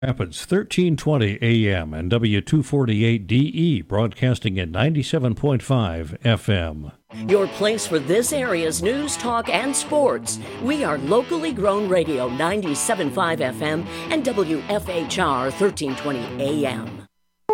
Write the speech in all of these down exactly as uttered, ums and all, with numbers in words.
Rapids, thirteen twenty A M and W two forty-eight D E, broadcasting at ninety-seven point five F M. Your place for this area's news, talk, and sports. We are locally grown radio, ninety-seven point five F M and W F H R, thirteen twenty A M.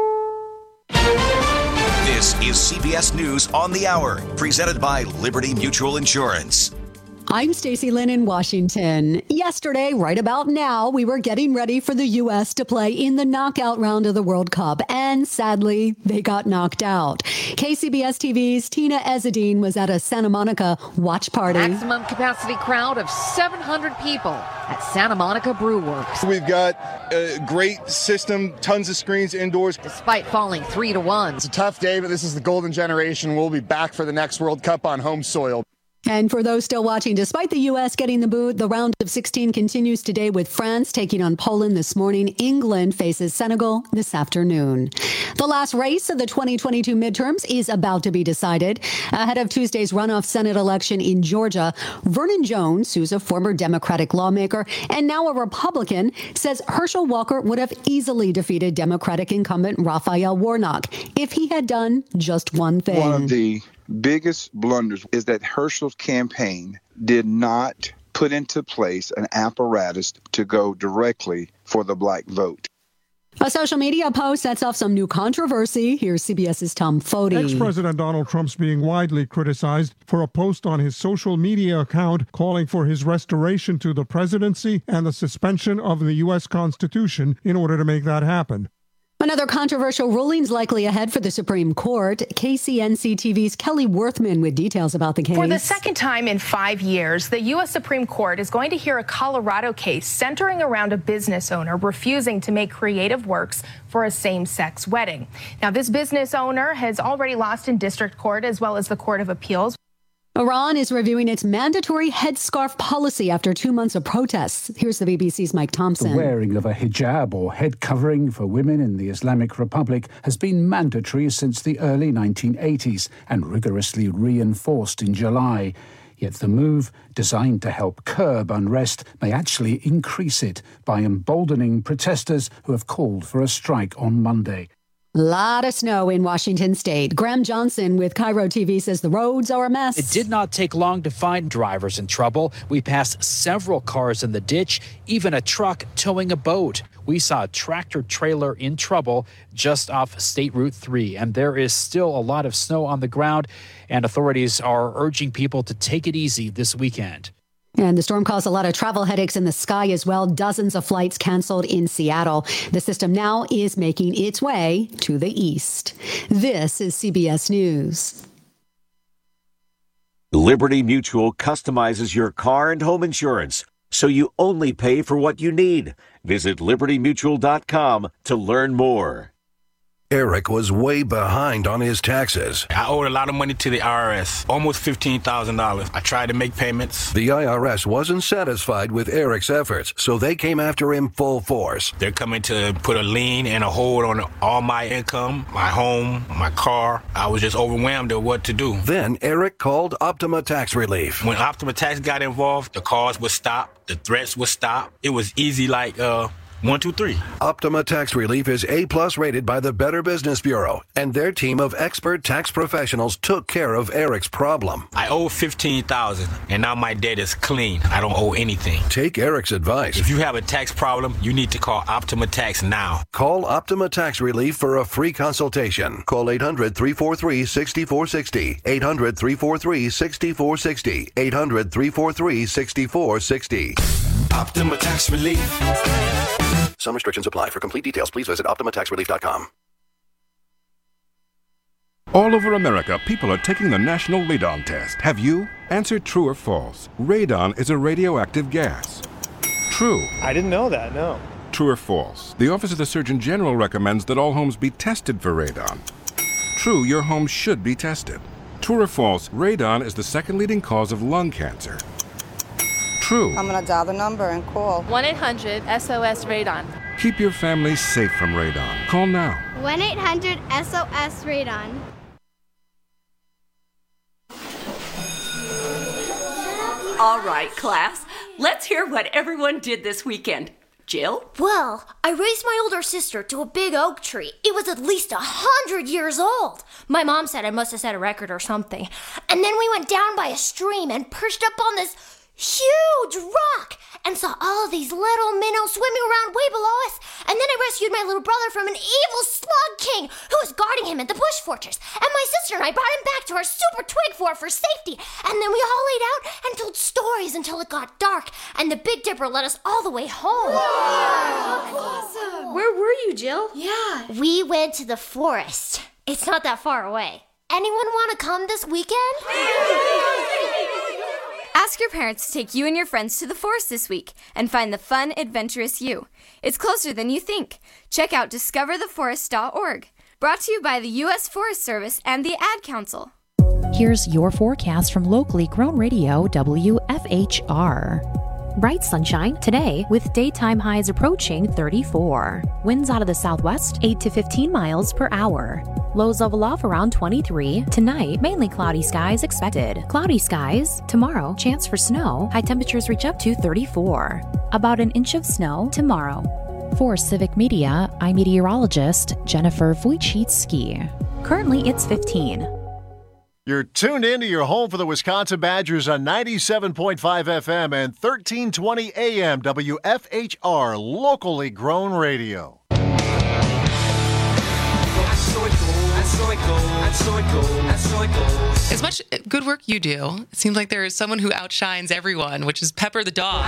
This is C B S News on the Hour, presented by Liberty Mutual Insurance. I'm Stacey Lynn in Washington. Yesterday, right about now, we were getting ready for the U S to play in the knockout round of the World Cup, and sadly, they got knocked out. K C B S T V's Tina Ezzedine was at a Santa Monica watch party. Maximum capacity crowd of seven hundred people at Santa Monica Brew Works. We've got a great system, tons of screens indoors. Despite falling three to one. It's a tough day, but this is the golden generation. We'll be back for the next World Cup on home soil. And for those still watching, despite the U S getting the boot, the round of sixteen continues today with France taking on Poland this morning. England faces Senegal this afternoon. The last race of the twenty twenty-two midterms is about to be decided. Ahead of Tuesday's runoff Senate election in Georgia, Vernon Jones, who's a former Democratic lawmaker and now a Republican, says Herschel Walker would have easily defeated Democratic incumbent Raphael Warnock if he had done just one thing. One of the biggest blunders is that Herschel's campaign did not put into place an apparatus to go directly for the black vote. A social media post sets off some new controversy. Here's CBS's Tom Foti. Ex-President Donald Trump's being widely criticized for a post on his social media account calling for his restoration to the presidency and the suspension of the U S Constitution in order to make that happen. Another controversial ruling is likely ahead for the Supreme Court. K C N C T V's Kelly Worthman with details about the case. For the second time in five years, the U S Supreme Court is going to hear a Colorado case centering around a business owner refusing to make creative works for a same-sex wedding. Now, this business owner has already lost in district court as well as the Court of Appeals. Iran is reviewing its mandatory headscarf policy after two months of protests. Here's the B B C's Mike Thompson. The wearing of a hijab or head covering for women in the Islamic Republic has been mandatory since the early nineteen eighties and rigorously reinforced in July. Yet the move, designed to help curb unrest, may actually increase it by emboldening protesters who have called for a strike on Monday. Lot of snow in Washington state. Graham Johnson with Cairo T V says the roads are a mess. It did not take long to find drivers in trouble. We passed several cars in the ditch, even a truck towing a boat. We saw a tractor trailer in trouble just off State Route three, and there is still a lot of snow on the ground, and authorities are urging people to take it easy this weekend. And the storm caused a lot of travel headaches in the sky as well. Dozens of flights canceled in Seattle. The system now is making its way to the east. This is C B S News. Liberty Mutual customizes your car and home insurance, so you only pay for what you need. Visit liberty mutual dot com to learn more. Eric was way behind on his taxes. I owed a lot of money to the I R S, almost fifteen thousand dollars. I tried to make payments. The I R S wasn't satisfied with Eric's efforts, so they came after him full force. They're coming to put a lien and a hold on all my income, my home, my car. I was just overwhelmed at what to do. Then Eric called Optima Tax Relief. When Optima Tax got involved, the calls would stop, the threats would stop. It was easy like, uh... One, two, three. Optima Tax Relief is A-plus rated by the Better Business Bureau, and their team of expert tax professionals took care of Eric's problem. I owe fifteen thousand dollars, and now my debt is clean. I don't owe anything. Take Eric's advice. If you have a tax problem, you need to call Optima Tax now. Call Optima Tax Relief for a free consultation. Call eight hundred, three four three, six four six zero, eight hundred, three four three, six four six zero, eight hundred, three four three, six four six zero. Optima Tax Relief. Some restrictions apply. For complete details, please visit optima tax relief dot com. All over America, people are taking the National Radon Test. Have you? Answer true or false. Radon is a radioactive gas. True. I didn't know that, no. True or false. The Office of the Surgeon General recommends that all homes be tested for radon. True, your home should be tested. True or false, radon is the second leading cause of lung cancer. True. I'm going to dial the number and call. one eight hundred S O S Radon. Keep your family safe from radon. Call now. one eight hundred S O S Radon. All right, class. Let's hear what everyone did this weekend. Jill? Well, I raised my older sister to a big oak tree. It was at least a hundred years old. My mom said I must have set a record or something. And then we went down by a stream and perched up on this huge rock and saw all of these little minnows swimming around way below us. And then I rescued my little brother from an evil slug king who was guarding him at the bush fortress. And my sister and I brought him back to our super twig fort for safety. And then we all laid out and told stories until it got dark. And the Big Dipper led us all the way home. Wow. Awesome. Where were you, Jill? Yeah. We went to the forest. It's not that far away. Anyone want to come this weekend? Ask your parents to take you and your friends to the forest this week and find the fun, adventurous you. It's closer than you think. Check out discover the forest dot org. Brought to you by the U S Forest Service and the Ad Council. Here's your forecast from locally grown radio W F H R. Bright sunshine today with daytime highs approaching thirty-four. Winds out of the southwest eight to fifteen miles per hour. Lows level off around twenty-three. Tonight, mainly cloudy skies expected. Cloudy skies. Tomorrow, chance for snow. High temperatures reach up to thirty-four. About an inch of snow tomorrow. For Civic Media, I'm meteorologist Jennifer Wojcicki. Currently, it's fifteen. You're tuned in to your home for the Wisconsin Badgers on ninety-seven point five F M and thirteen twenty A M W F H R, locally grown radio. As much good work you do, it seems like there is someone who outshines everyone, which is Pepper the dog.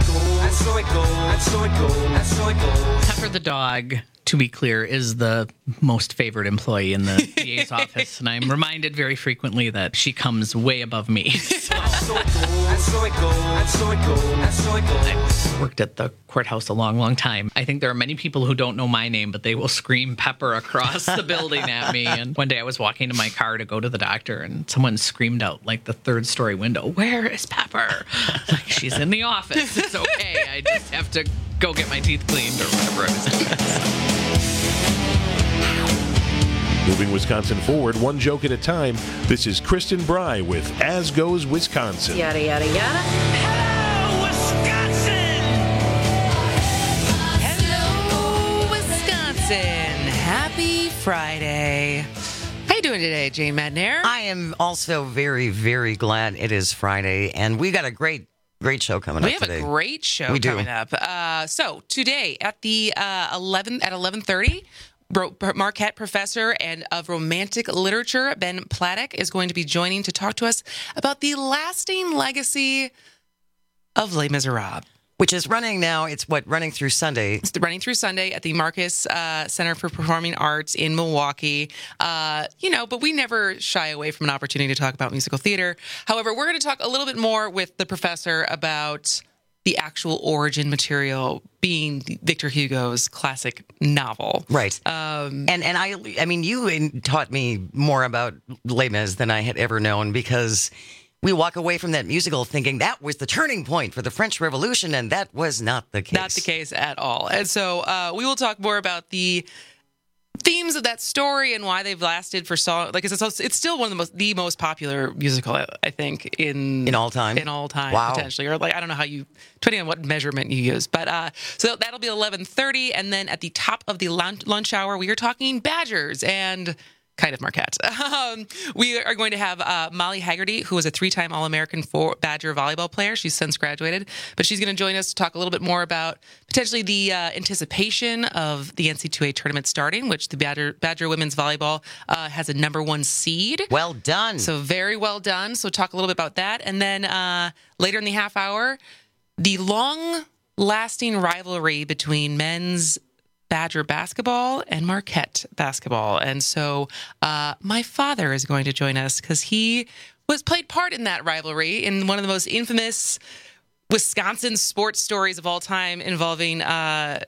Pepper the dog, to be clear, is the most favored employee in the D A's office, and I'm reminded very frequently that she comes way above me. So. I worked at the courthouse a long, long time. I think there are many people who don't know my name, but they will scream Pepper across the building at me. And one day I was walking to my car to go to the doctor, and someone screamed out like the third story window, "Where is Pepper?" Like, she's in the office. It's okay. I just have to go get my teeth cleaned or whatever I was in. Moving Wisconsin forward, one joke at a time. This is Kristen Bry with As Goes Wisconsin. Yada, yada, yada. Hello, Wisconsin! Hello, Wisconsin. Happy Friday. How you doing today, Jane Madnair? I am also very, very glad it is Friday, and we got a great Great show coming we up today. today. We have a great show we coming do. up. Uh, so today at the uh, eleven at eleven thirty, Marquette professor and of romantic literature Ben Platek is going to be joining to talk to us about the lasting legacy of Les Miserables. Which is running now. It's what running through Sunday. It's running through Sunday at the Marcus uh, Center for Performing Arts in Milwaukee. Uh, you know, but we never shy away from an opportunity to talk about musical theater. However, we're going to talk a little bit more with the professor about the actual origin material being Victor Hugo's classic novel. Right. Um, and and I I mean, you taught me more about Les Mis than I had ever known, because we walk away from that musical thinking that was the turning point for the French Revolution, and that was not the case. Not the case at all. And so uh, we will talk more about the themes of that story and why they've lasted for so like it's it's still one of the most the most popular musical, I think, in in all time in all time wow. potentially, or like I don't know how you depending on what measurement you use, but uh so that'll be eleven thirty, and then at the top of the lunch, lunch hour we are talking Badgers and kind of Marquette. Um, we are going to have uh, Molly Haggerty, who was a three-time All-American for Badger volleyball player. She's since graduated, but she's going to join us to talk a little bit more about potentially the uh, anticipation of the N C double A tournament starting, which the Badger, Badger women's volleyball uh, has a number one seed. Well done. So very well done. So talk a little bit about that. And then uh, later in the half hour, the long-lasting rivalry between men's Badger basketball and Marquette basketball. And so uh, my father is going to join us because he was played part in that rivalry in one of the most infamous Wisconsin sports stories of all time involving uh,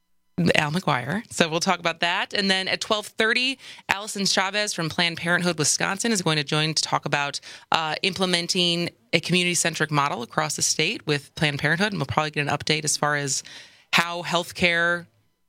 Al McGuire. So we'll talk about that. And then at twelve thirty, Allison Chavez from Planned Parenthood Wisconsin is going to join to talk about uh, implementing a community-centric model across the state with Planned Parenthood. And we'll probably get an update as far as how healthcare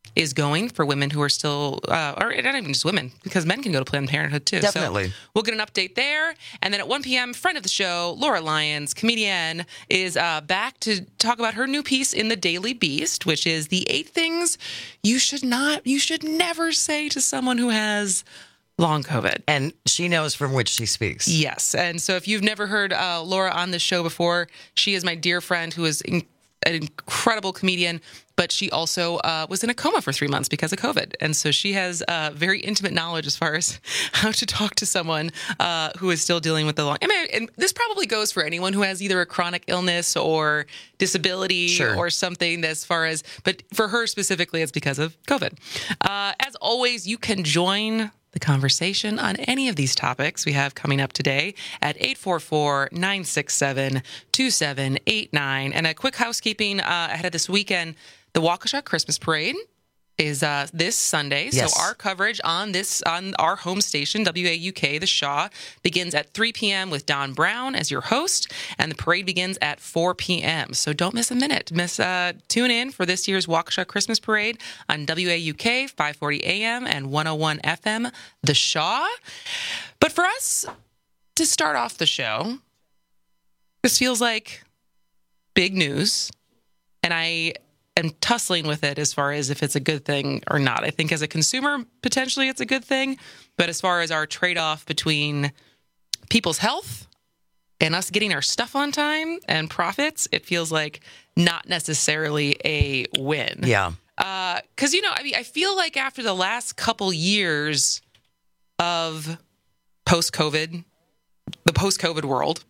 is going for women who are still, uh, or not even just women, because men can go to Planned Parenthood too. Definitely. So we'll get an update there. And then at one p.m., friend of the show, Laura Lyons, comedian, is uh, back to talk about her new piece in the Daily Beast, which is the eight things you should not, you should never say to someone who has long COVID. And she knows from which she speaks. Yes. And so if you've never heard uh, Laura on the show before, she is my dear friend who is in- an incredible comedian, but she also uh, was in a coma for three months because of COVID. And so she has uh, very intimate knowledge as far as how to talk to someone uh, who is still dealing with the long... I mean, and this probably goes for anyone who has either a chronic illness or disability Sure. or something as far as... But for her specifically, it's because of COVID. Uh, as always, you can join the conversation on any of these topics we have coming up today at eight four four, nine six seven, two seven eight nine. And a quick housekeeping uh, ahead of this weekend, the Waukesha Christmas Parade is uh, this Sunday. Yes. So our coverage on this on our home station, W A U K, The Shaw, begins at three p.m. with Don Brown as your host, and the parade begins at four p.m. So don't miss a minute. Miss uh, tune in for this year's Waukesha Christmas Parade on W A U K, five forty a.m. and one oh one F M, The Shaw. But for us to start off the show, this feels like big news, and I am tussling with it as far as if it's a good thing or not. I think as a consumer, potentially it's a good thing. But as far as our trade-off between people's health and us getting our stuff on time and profits, it feels like not necessarily a win. Yeah. Because, uh, you know, I mean, I feel like after the last couple years of post-COVID, the post-COVID world,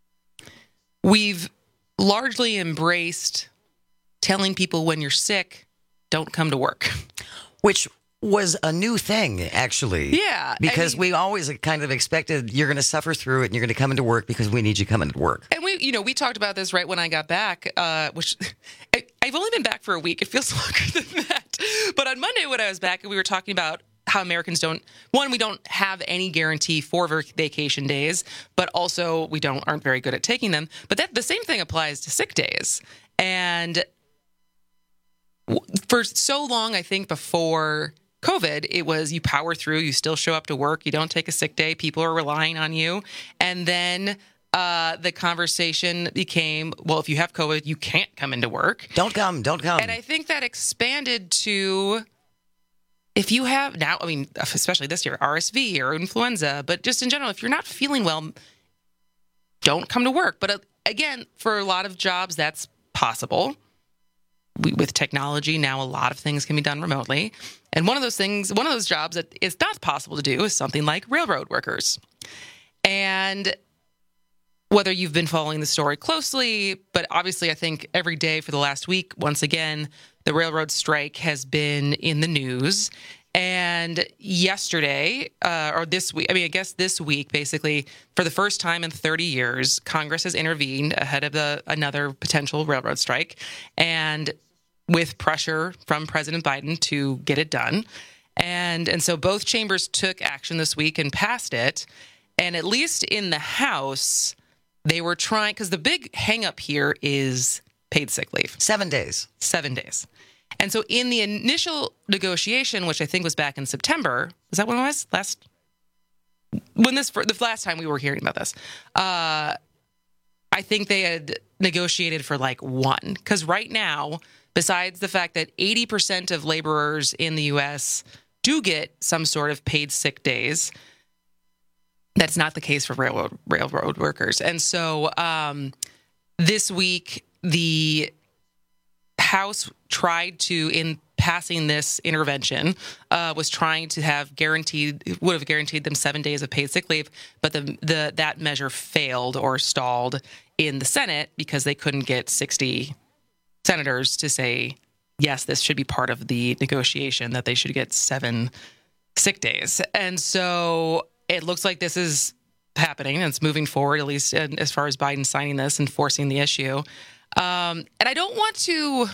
we've largely embraced telling people when you're sick, don't come to work. Which was a new thing, actually. Yeah. Because I mean, we always kind of expected you're going to suffer through it and you're going to come into work because we need you coming to work. And we, you know, we talked about this right when I got back, uh, which I, I've only been back for a week. It feels longer than that. But on Monday when I was back, we were talking about how Americans don't, one, we don't have any guarantee for vacation days, but also we don't aren't very good at taking them. But that the same thing applies to sick days. And for so long, I think before COVID, it was you power through, you still show up to work, you don't take a sick day, people are relying on you. And then uh, the conversation became, well, if you have COVID, you can't come into work. Don't come, don't come. And I think that expanded to, if you have now, I mean, especially this year, R S V or influenza, but just in general, if you're not feeling well, don't come to work. But uh, again, for a lot of jobs, that's possible. We, with technology, now a lot of things can be done remotely. And one of those things, one of those jobs that is not possible to do is something like railroad workers. And whether you've been following the story closely, but obviously I think every day for the last week, once again, the railroad strike has been in the news. And yesterday, uh, or this week, I mean, I guess this week, basically, for the first time in thirty years, Congress has intervened ahead of the another potential railroad strike, and with pressure from President Biden to get it done. And and so both chambers took action this week and passed it. And at least in the House, they were trying, because the big hang up here is paid sick leave. Seven days. Seven days. And so in the initial negotiation, which I think was back in September, is that when it was? Last, when this, the last time we were hearing about this, uh, I think they had negotiated for like one. Because right now, besides the fact that eighty percent of laborers in the U S do get some sort of paid sick days, that's not the case for railroad railroad workers. And so um, this week, the House tried to, in passing this intervention, uh, was trying to have guaranteed, would have guaranteed them seven days of paid sick leave, but the the that measure failed or stalled in the Senate because they couldn't get sixty senators to say, yes, this should be part of the negotiation, that they should get seven sick days. And so it looks like this is happening, and it's moving forward, at least as far as Biden signing this and forcing the issue. Um, and I don't want to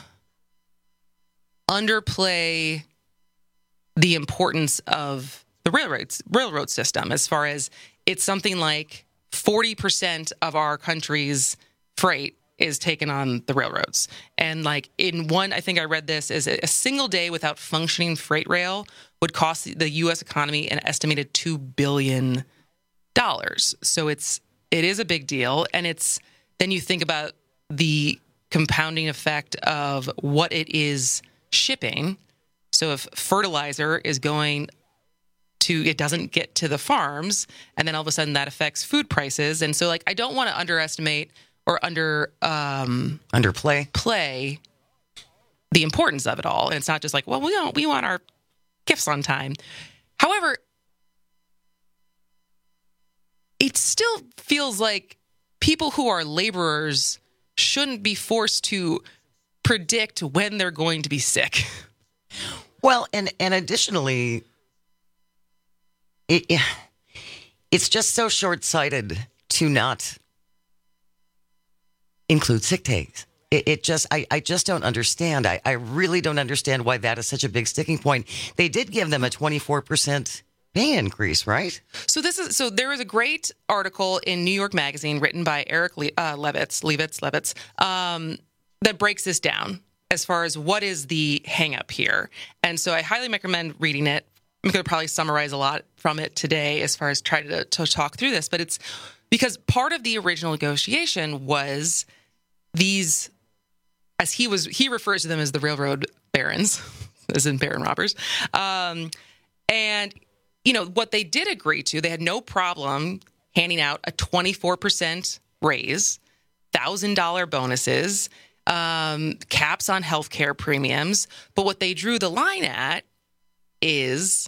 underplay the importance of the railroads, railroad system, as far as it's something like forty percent of our country's freight is taken on the railroads. And like in one, I think I read this, is a single day without functioning freight rail would cost the U S economy an estimated two billion dollars. So it's, it is a big deal. And it's, then you think about the compounding effect of what it is shipping. So if fertilizer is going to, it doesn't get to the farms, and then all of a sudden that affects food prices. And so like, I don't want to underestimate or under um, underplay play the importance of it all. And it's not just like, well, we don't, we want our gifts on time. However, it still feels like people who are laborers shouldn't be forced to predict when they're going to be sick. Well, and, and additionally, it, it's just so short-sighted to not include sick days. It, it just, I, I just don't understand. I, I really don't understand why that is such a big sticking point. They did give them a twenty-four percent pay increase, right? So this is, so there was a great article in New York Magazine written by Eric Le, uh, Levitz, Levitz, Levitz, um, that breaks this down as far as what is the hang up here. And so I highly recommend reading it. I'm going to probably summarize a lot from it today as far as trying to, to talk through this, but it's because part of the original negotiation was these, as he was, he refers to them as the railroad barons, as in baron robbers. Um, and, you know, what they did agree to, they had no problem handing out a twenty-four percent raise, one thousand dollars bonuses, um, caps on healthcare premiums. But what they drew the line at is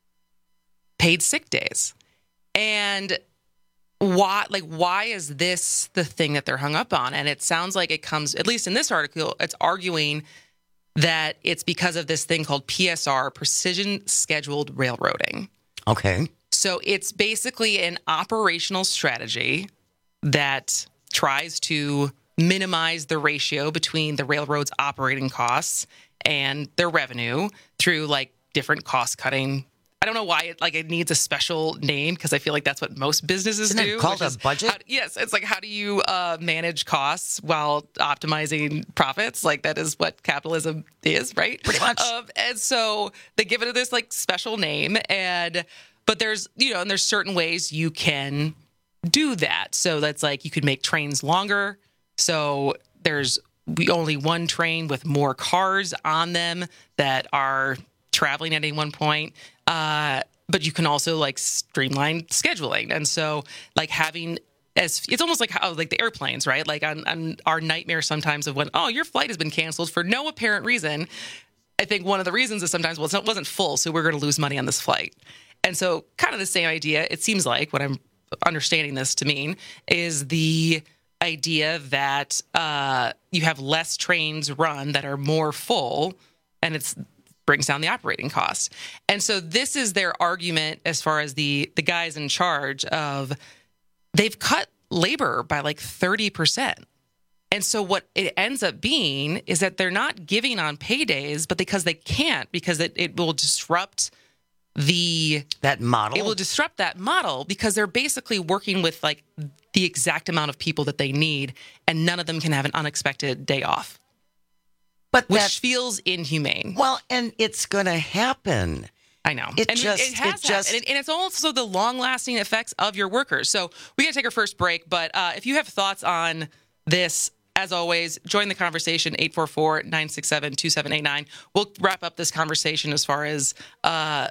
paid sick days. And why, like, why is this the thing that they're hung up on? And it sounds like it comes, at least in this article, it's arguing that it's because of this thing called P S R, Precision Scheduled Railroading. Okay. So it's basically an operational strategy that tries to minimize the ratio between the railroad's operating costs and their revenue through like different cost cutting. I don't know why it like it needs a special name, because I feel like that's what most businesses Isn't do. it called a is budget? How, yes, it's like how do you uh, manage costs while optimizing profits? Like that is what capitalism is, right? Pretty much. Um, and so they give it this like special name, and but there's you know and there's certain ways you can do that. So that's like you could make trains longer. So there's only one train with more cars on them that are traveling at any one point. Uh, but you can also like streamline scheduling. And so like having as it's almost like how like the airplanes, right? Like on, on our nightmare sometimes of when, oh, your flight has been canceled for no apparent reason. I think one of the reasons is sometimes, well, it wasn't full, so we're going to lose money on this flight. And so kind of the same idea, it seems like what I'm understanding this to mean is the idea that uh, you have less trains run that are more full, and it's brings down the operating cost. And so this is their argument as far as the the guys in charge of they've cut labor by like thirty percent. And so what it ends up being is that they're not giving on paydays, but because they can't, because it, it will disrupt the that model. It will disrupt that model because they're basically working with like the exact amount of people that they need, and none of them can have an unexpected day off. But which that feels inhumane. Well, and it's going to happen. I know. It and just, it has it just, and, it, and it's also the long-lasting effects of your workers. So we got to take our first break, but uh, if you have thoughts on this, as always, join the conversation, eight four four, nine six seven, two seven eight nine. We'll wrap up this conversation as far as uh,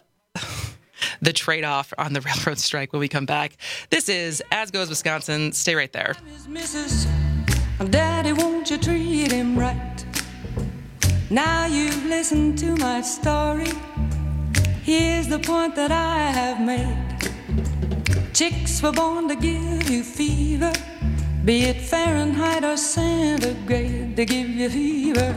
the trade-off on the railroad strike when we come back. This is As Goes Wisconsin. Stay right there. Missus Daddy, won't you treat him right? Now you've listened to my story. Here's the point that I have made. Chicks were born to give you fever, be it Fahrenheit or centigrade, they give you fever.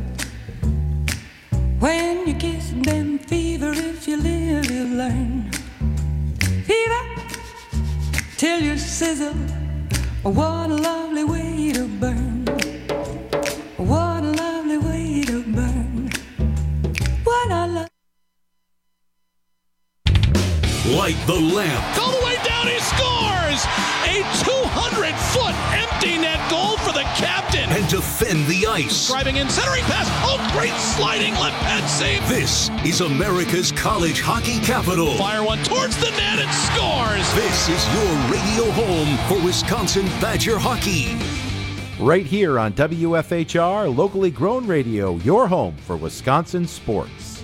When you kiss them, fever, if you live, you learn. Fever, till you sizzle, what a lovely way to burn. What a lovely way to burn. What I love. Light the lamp. All the way down, he scores! A two hundred foot empty net goal for the captain. And defend the ice. Driving in, centering pass. Oh, great sliding left pad save. This is America's college hockey capital. Fire one towards the net and scores. This is your radio home for Wisconsin Badger hockey. Right here on W F H R, locally grown radio, your home for Wisconsin sports.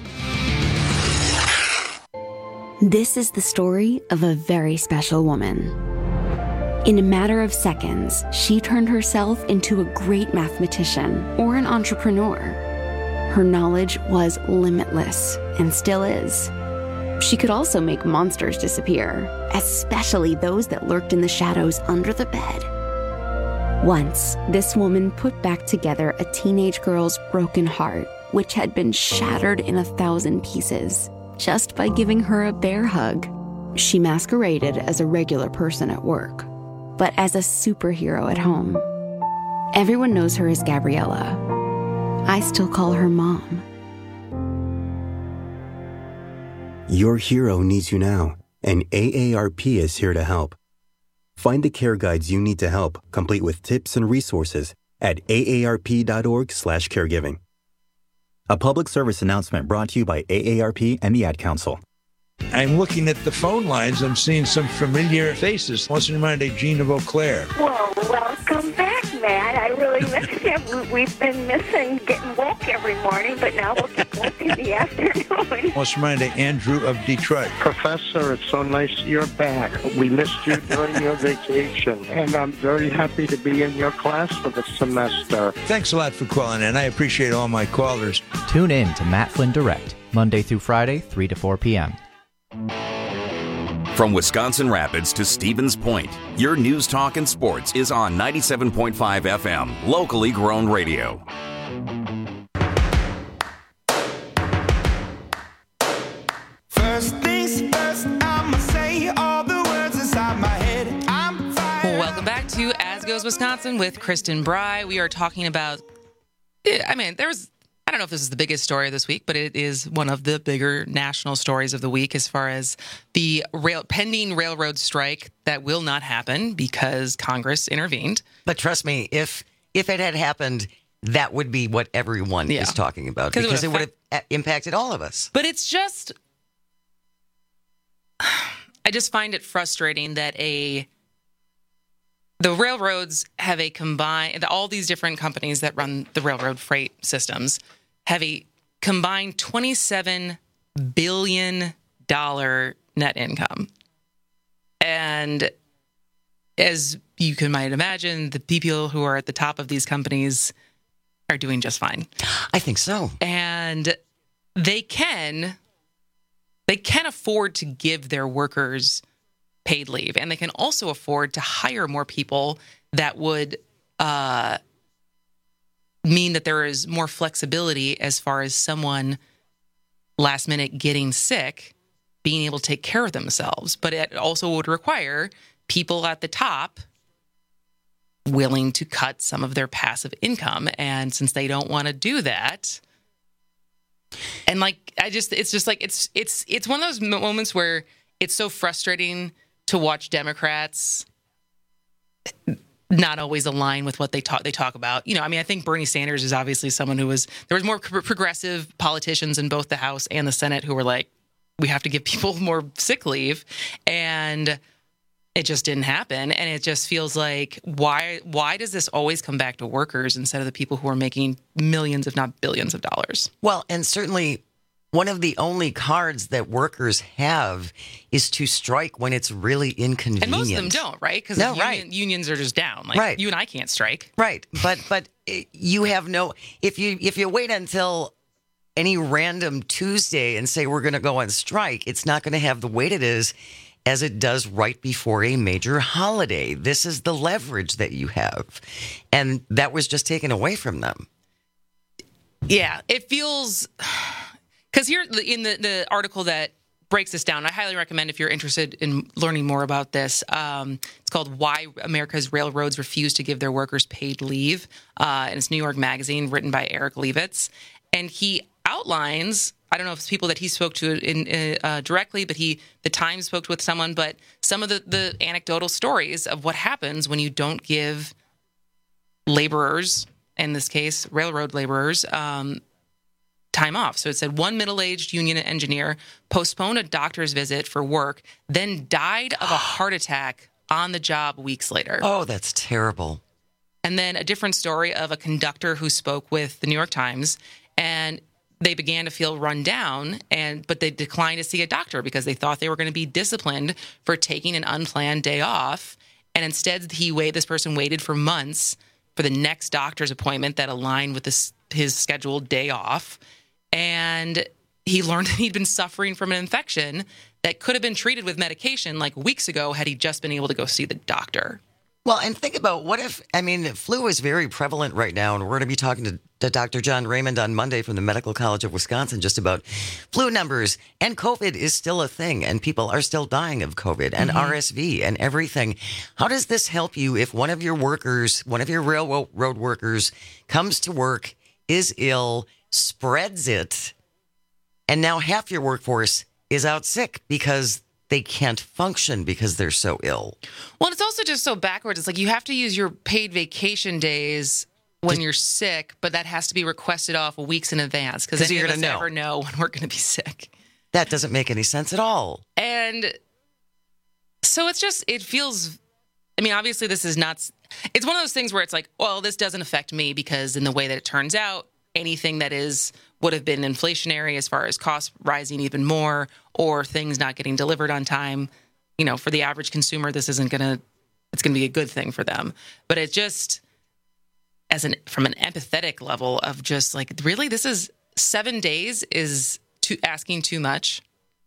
This is the story of a very special woman. In a matter of seconds, she turned herself into a great mathematician or an entrepreneur. Her knowledge was limitless and still is. She could also make monsters disappear, especially those that lurked in the shadows under the bed. Once, this woman put back together a teenage girl's broken heart, which had been shattered in a thousand pieces, just by giving her a bear hug. She masqueraded as a regular person at work, but as a superhero at home. Everyone knows her as Gabriella. I still call her Mom. Your hero needs you now, and A A R P is here to help. Find the care guides you need to help, complete with tips and resources at A A R P dot org slash caregiving. A public service announcement brought to you by A A R P and the Ad Council. I'm looking at the phone lines. I'm seeing some familiar faces. What's in mind, Jean of Eau Claire? Well, welcome back, Matt. I really miss you. We've been missing getting woke every morning, but now we'll get woke in the afternoon. What's in mind, Andrew of Detroit? Professor, it's so nice you're back. We missed you during your vacation, and I'm very happy to be in your class for the semester. Thanks a lot for calling in. I appreciate all my callers. Tune in to Matt Flynn Direct, Monday through Friday, three to four p.m. From Wisconsin Rapids to Stevens Point, your news, talk, and sports is on ninety-seven point five F M, locally grown radio. First things first, I'ma say all the words inside my head. I'm fired. Welcome back to As Goes Wisconsin with Kristen Bry. We are talking about, I mean, there was, I don't know if this is the biggest story of this week, but it is one of the bigger national stories of the week as far as the rail pending railroad strike that will not happen because Congress intervened. But trust me, if if it had happened, that would be what everyone Yeah. is talking about Because it because it would would have impacted all of us. But it's just, I just find it frustrating that a the railroads have a combined, all these different companies that run the railroad freight systems have a combined twenty-seven billion dollars net income. And as you can might imagine, the people who are at the top of these companies are doing just fine. I think so. And they can, they can afford to give their workers paid leave, and they can also afford to hire more people that would uh, mean that there is more flexibility as far as someone last minute getting sick, being able to take care of themselves. But it also would require people at the top willing to cut some of their passive income. And since they don't want to do that, and like, I just, it's just like, it's, it's, it's one of those moments where it's so frustrating to watch Democrats not always align with what they talk they talk about. You know, I mean, I think Bernie Sanders is obviously someone who was, there was more pro- progressive politicians in both the House and the Senate who were like, we have to give people more sick leave. And it just didn't happen. And it just feels like, why, why does this always come back to workers instead of the people who are making millions, if not billions of dollars? Well, and certainly one of the only cards that workers have is to strike when it's really inconvenient. And most of them don't, right? Because No, union, right. unions are just down. Like, Right. you and I can't strike. Right, but but you have no. If you if you wait until any random Tuesday and say we're going to go on strike, it's not going to have the weight it is as it does right before a major holiday. This is the leverage that you have, and that was just taken away from them. Yeah, it feels... Because here in the, the article that breaks this down, I highly recommend if you're interested in learning more about this. Um, it's called Why America's Railroads Refuse to Give Their Workers Paid Leave. Uh, and it's New York Magazine, written by Eric Levitz. And he outlines, I don't know if it's people that he spoke to in uh, directly, but he the Times spoke with someone. But some of the, the anecdotal stories of what happens when you don't give laborers, in this case, railroad laborers, um, time off. So it said one middle-aged union engineer postponed a doctor's visit for work, then died of a heart attack on the job weeks later. Oh, that's terrible. And then a different story of a conductor who spoke with the New York Times, and they began to feel run down, and but they declined to see a doctor because they thought they were going to be disciplined for taking an unplanned day off. And instead, he waited, this person waited for months for the next doctor's appointment that aligned with this, his scheduled day off. And he learned that he'd been suffering from an infection that could have been treated with medication like weeks ago had he just been able to go see the doctor. Well, and think about what if, I mean, flu is very prevalent right now, and we're going to be talking to, to Doctor John Raymond on Monday from the Medical College of Wisconsin just about flu numbers. And COVID is still a thing, and people are still dying of COVID and mm-hmm. R S V and everything. How does this help you if one of your workers, one of your railroad workers comes to work, is ill, spreads it, and now half your workforce is out sick because they can't function because they're so ill? Well, it's also just so backwards. It's like you have to use your paid vacation days when you're sick, but that has to be requested off weeks in advance because any you're of us know. never know when we're going to be sick. That doesn't make any sense at all. And so it's just, it feels, I mean, obviously this is not, it's one of those things where it's like, well, this doesn't affect me because in the way that it turns out, anything that is would have been inflationary as far as costs rising even more or things not getting delivered on time, you know, for the average consumer, this isn't going to, it's going to be a good thing for them. But it just, as an, from an empathetic level of just like, really, this is seven days is too, asking too much.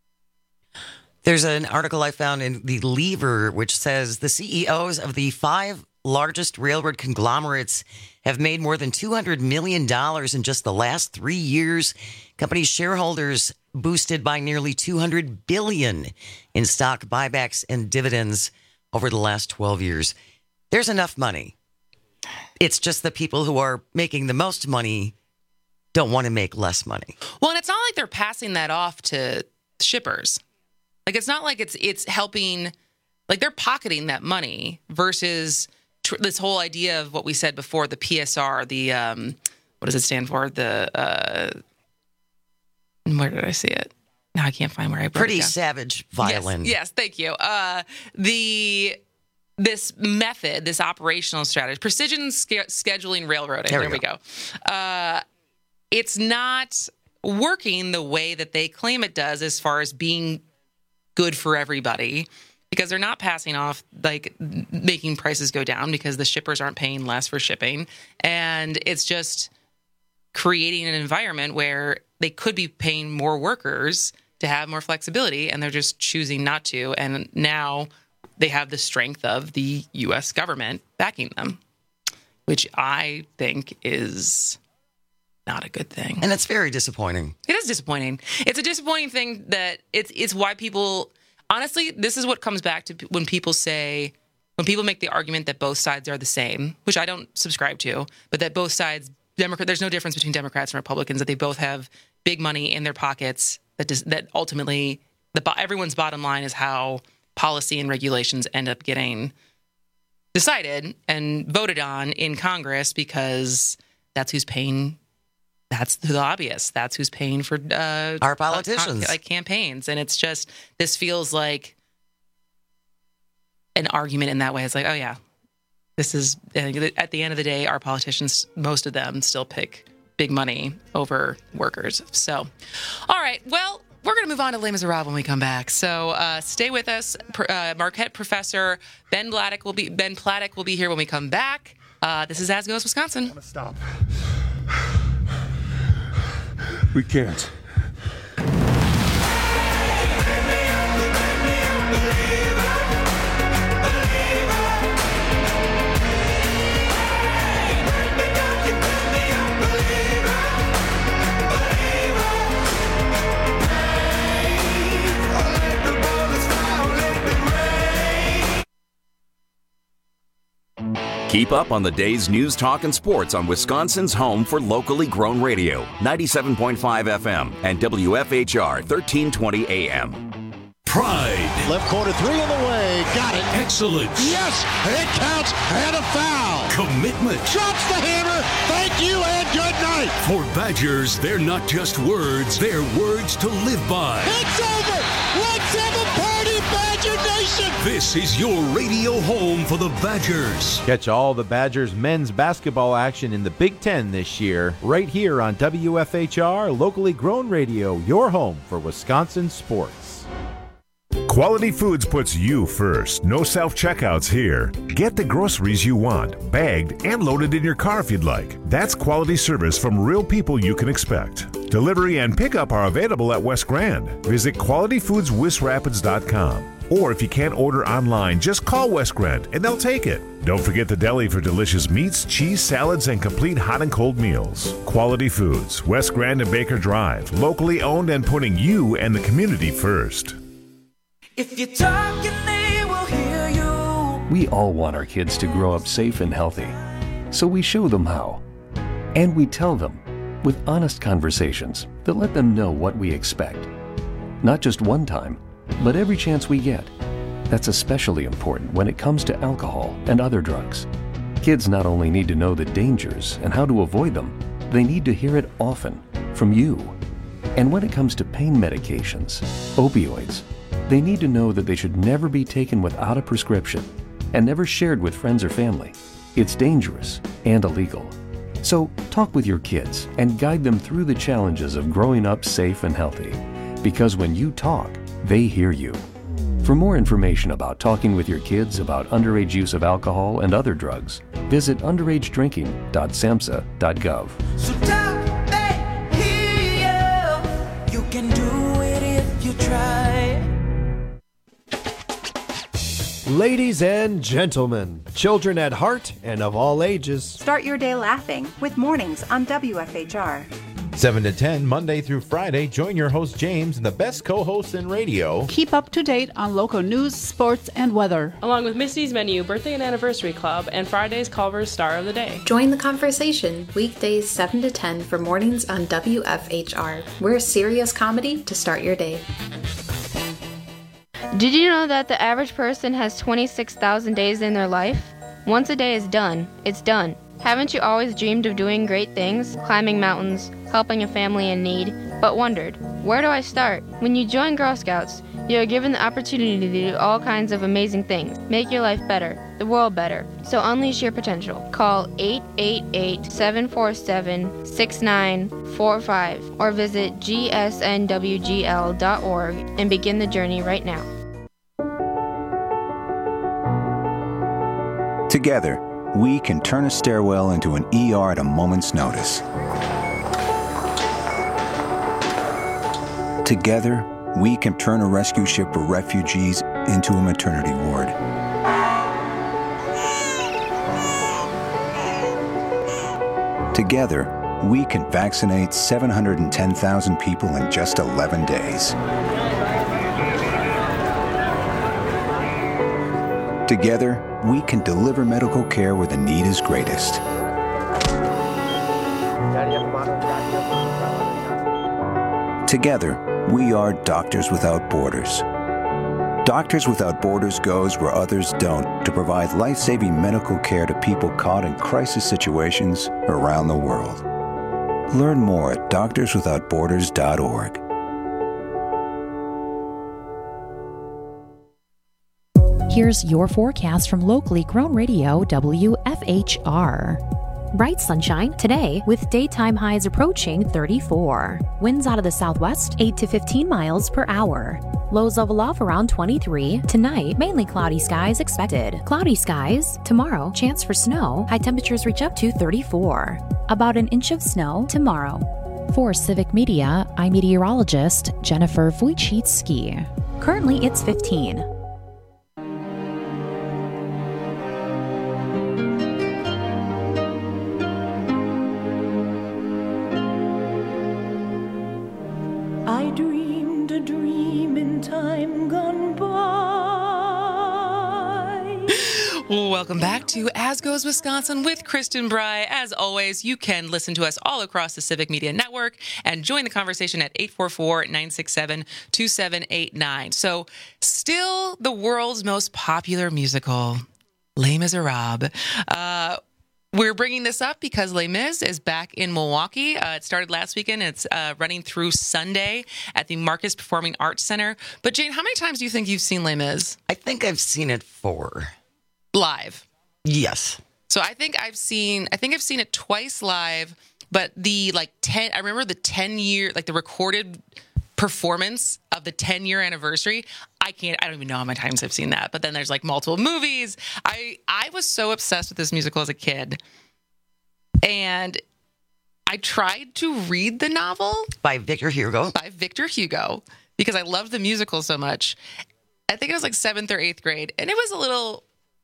There's an article I found in The Lever, which says the C E Os of the five largest railroad conglomerates have made more than two hundred million dollars in just the last three years. Company shareholders boosted by nearly two hundred billion dollars in stock buybacks and dividends over the last twelve years. There's enough money. It's just the people who are making the most money don't want to make less money. Well, and it's not like they're passing that off to shippers. Like, it's not like it's it's helping, like they're pocketing that money versus tr- this whole idea of what we said before, the P S R, the, um, what does it stand for? The, uh, where did I see it? Now I can't find where I put it. Pretty savage violin. Yes, yes, thank you. Uh, the, this method, this operational strategy, precision ske- scheduling railroading. There, there we go. go. Uh, it's not working the way that they claim it does as far as being good for everybody, because they're not passing off, like making prices go down because the shippers aren't paying less for shipping. And it's just creating an environment where they could be paying more workers to have more flexibility, and they're just choosing not to. And now they have the strength of the U S government backing them, which I think is not a good thing. And it's very disappointing. It is disappointing. It's a disappointing thing that it's it's why people, honestly, this is what comes back to when people say, when people make the argument that both sides are the same, which I don't subscribe to, but that both sides, Democrat, there's no difference between Democrats and Republicans, that they both have big money in their pockets, that does, that ultimately the everyone's bottom line is how policy and regulations end up getting decided and voted on in Congress, because that's who's paying. That's the lobbyists. That's who's paying for uh, our politicians, uh, like campaigns. And it's just, this feels like an argument in that way. It's like, oh yeah, this is, at the end of the day, our politicians, most of them still pick big money over workers. So, all right, well, we're going to move on to Les Miserables when we come back. So uh, stay with us. Uh, Marquette professor Ben Platek will be Ben Platek will be here when we come back. Uh, this is As Goes Wisconsin. I'm gonna stop. We can't. Keep up on the day's news, talk, and sports on Wisconsin's home for locally grown radio, ninety-seven point five F M and W F H R thirteen twenty A M. Pride. Left corner three in the way. Got it. Excellence. Yes, it counts. And a foul. Commitment. Drops the hammer. Thank you and good night. For Badgers, they're not just words, they're words to live by. It's over. Let's have a party, Badger Nation. This is your radio home for the Badgers. Catch all the Badgers men's basketball action in the Big Ten this year, right here on W F H R, locally grown radio, your home for Wisconsin sports. Quality Foods puts you first. No self-checkouts here. Get the groceries you want, bagged and loaded in your car if you'd like. That's quality service from real people you can expect. Delivery and pickup are available at West Grand. Visit quality foods west rapids dot com. Or if you can't order online, just call West Grand and they'll take it. Don't forget the deli for delicious meats, cheese, salads, and complete hot and cold meals. Quality Foods, West Grand and Baker Drive. Locally owned and putting you and the community first. If you're talking, they will hear you. We all want our kids to grow up safe and healthy, so we show them how. And we tell them with honest conversations that let them know what we expect. Not just one time, but every chance we get. That's especially important when it comes to alcohol and other drugs. Kids not only need to know the dangers and how to avoid them, they need to hear it often from you. And when it comes to pain medications, opioids, they need to know that they should never be taken without a prescription and never shared with friends or family. It's dangerous and illegal. So talk with your kids and guide them through the challenges of growing up safe and healthy. Because when you talk, they hear you. For more information about talking with your kids about underage use of alcohol and other drugs, visit underage drinking dot samhsa dot gov. So talk, they hear you. You can do it if you try. Ladies and gentlemen, children at heart and of all ages, start your day laughing with Mornings on W F H R. seven to ten, Monday through Friday, join your host James and the best co-hosts in radio. Keep up to date on local news, sports, and weather. Along with Misty's Menu, Birthday and Anniversary Club, and Friday's Culver's Star of the Day. Join the conversation weekdays seven to ten for Mornings on W F H R. We're serious comedy to start your day. Did you know that the average person has twenty-six thousand days in their life? Once a day is done, it's done. Haven't you always dreamed of doing great things, climbing mountains, helping a family in need, but wondered, where do I start? When you join Girl Scouts, you are given the opportunity to do all kinds of amazing things, make your life better, the world better. So unleash your potential. Call eight eight eight, seven four seven, six nine four five or visit G S N W G L dot org and begin the journey right now. Together, we can turn a stairwell into an E R at a moment's notice. Together, we can turn a rescue ship for refugees into a maternity ward. Together, we can vaccinate seven hundred ten thousand people in just eleven days. Together, we can deliver medical care where the need is greatest. Together, we are Doctors Without Borders. Doctors Without Borders goes where others don't to provide life-saving medical care to people caught in crisis situations around the world. Learn more at doctors without borders dot org. Here's your forecast from locally grown radio W F H R. Bright sunshine today with daytime highs approaching thirty-four. Winds out of the southwest eight to fifteen miles per hour. Lows level off around twenty-three. Tonight, mainly cloudy skies expected. Cloudy skies. Tomorrow, chance for snow. High temperatures reach up to thirty-four. About an inch of snow tomorrow. For Civic Media, I'm meteorologist Jennifer Wojcicki. Currently, it's fifteen. I dreamed a dream in time gone by. Welcome back to As Goes Wisconsin with Kristen Bry. As always, you can listen to us all across the Civic Media Network and join the conversation at eight four four, nine six seven, two seven eight nine. So, still the world's most popular musical, Les Miserables. Uh, we're bringing this up because Les Mis is back in Milwaukee. Uh, it started last weekend. It's uh, running through Sunday at the Marcus Performing Arts Center. But Jane, how many times do you think you've seen Les Mis? I think I've seen it four. Live. Yes. So I think I've seen, I think I've seen it twice live, but the like ten, I remember the ten year, like the recorded performance of the ten year anniversary. I can't, I don't even know how many times I've seen that, but then there's like multiple movies. I, I was so obsessed with this musical as a kid, and I tried to read the novel by Victor Hugo, by Victor Hugo, because I loved the musical so much. I think it was like seventh or eighth grade, and it was a little,